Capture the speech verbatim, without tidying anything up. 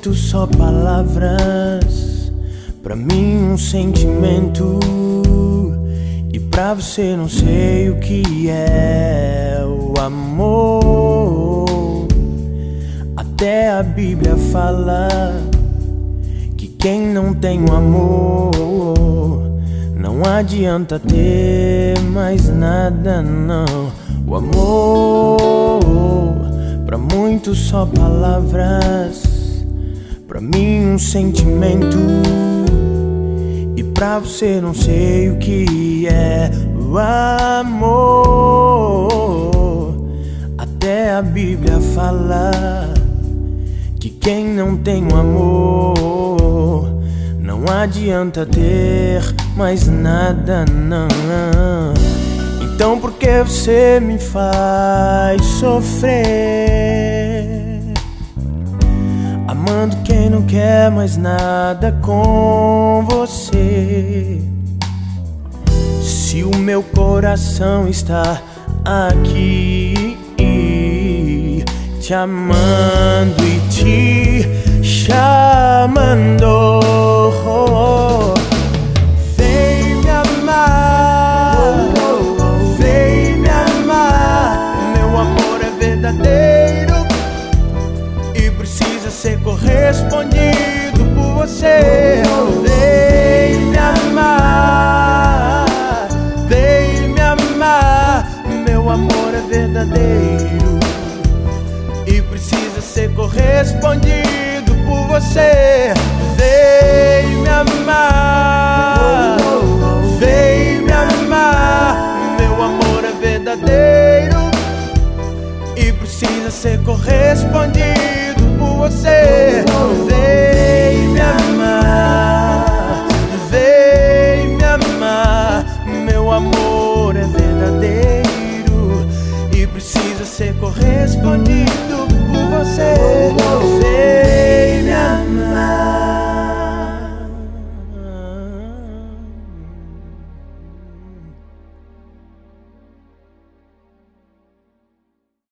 muito só palavras, pra mim um sentimento, e pra você não sei o que é o amor. Até a Bíblia fala que quem não tem o amor não adianta ter mais nada, não. O amor, pra muitos só palavras, pra mim um sentimento, e pra você não sei o que é o amor. Até a Bíblia fala que quem não tem o amor não adianta ter mais nada, não. Então por que você me faz sofrer, amando quem não quer mais nada com você? Se o meu coração está aqui, te amando e te chamando, vem me amar, vem me amar. Meu amor é verdadeiro e precisa ser correspondido por você. Vem me amar, vem me amar. Meu amor é verdadeiro e precisa ser correspondido por você. Vem me amar, vem me amar. Meu amor é verdadeiro e precisa ser correspondido por você. Vem me amar, vem me amar. Meu amor é verdadeiro e precisa ser correspondido por você. Vem me amar.